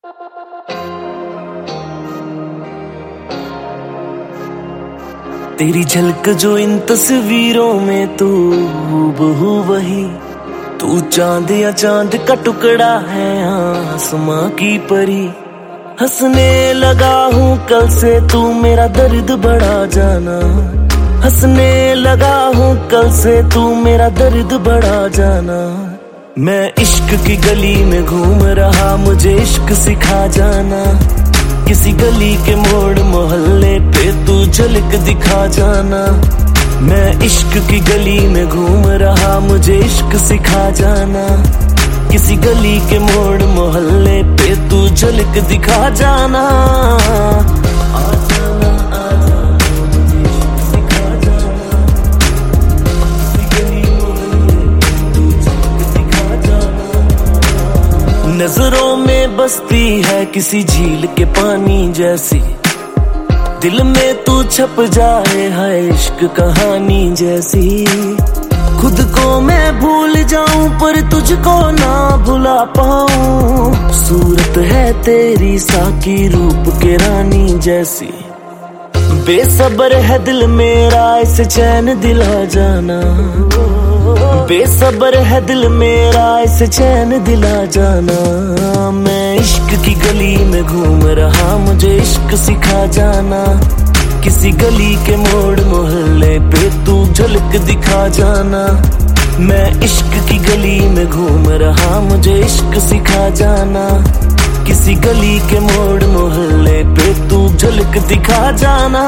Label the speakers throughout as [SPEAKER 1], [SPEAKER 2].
[SPEAKER 1] तेरी झलक जो इन तस्वीरों में तू हूबहू वही, तू चांद या चांद का टुकड़ा है आसमां की परी। हंसने लगा हूँ कल से तू मेरा दर्द बढ़ा जाना, हंसने लगा हूँ कल से तू मेरा दर्द बढ़ा जाना। मैं इश्क की गली में घूम रहा, मुझे इश्क सिखा जाना। किसी गली के मोड़ मोहल्ले पे तू झलक दिखा जाना। मैं इश्क की गली में घूम रहा, मुझे इश्क सिखा जाना। किसी गली के मोड़ मोहल्ले पे तू झलक दिखा जाना। आ जाना, आ जाना, मुझे इश्क सिखा जाना। किसी गली मोहल्ले पे तू झलक दिखा जाना। नजरों में बसती है किसी झील के पानी जैसी, दिल में तू छप जाए है इश्क कहानी जैसी। खुद को मैं भूल जाऊं पर तुझको ना भुला पाऊं, सूरत है तेरी साकी रूप के रानी जैसी। बेसब्र है दिल मेरा इसे चैन दिला जाना, बेसब्र है दिल मेरा इसे चैन दिला जाना। मैं इश्क की गली में घूम रहा, मुझे इश्क सिखा जाना। किसी गली के मोड़ मोहल्ले पे तू झलक दिखा जाना। मैं इश्क की गली में घूम रहा, मुझे इश्क सिखा जाना। किसी गली के मोड़ मोहल्ले पे तू झलक दिखा जाना,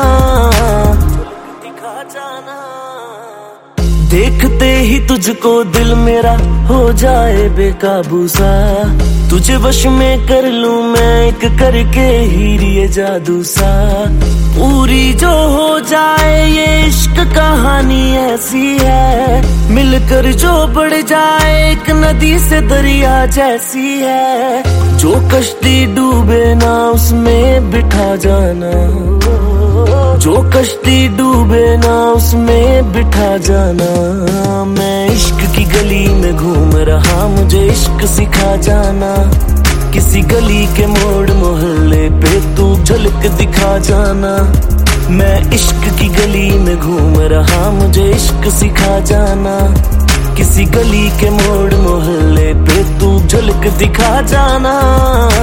[SPEAKER 1] दिखा जाना। देखते ही तुझको दिल मेरा हो जाए बेकाबू सा, तुझे वश में कर लूं मैं एक करके हीरी ये जादू सा। पूरी जो हो जाए ये इश्क कहानी ऐसी है, मिलकर जो बढ़ जाए एक नदी से दरिया जैसी है। जो कश्ती डूबे ना उसमें बिठा जाना, जो कश्ती डूबे ना उसमें बिठा जाना। मैं इश्क की गली में घूम रहा, मुझे इश्क सिखा जाना। किसी गली के मोड़ मोहल्ले पे तू झलक दिखा जाना। मैं इश्क की गली में घूम रहा, मुझे इश्क सिखा जाना। किसी गली के मोड़ मोहल्ले पे तू झलक दिखा जाना।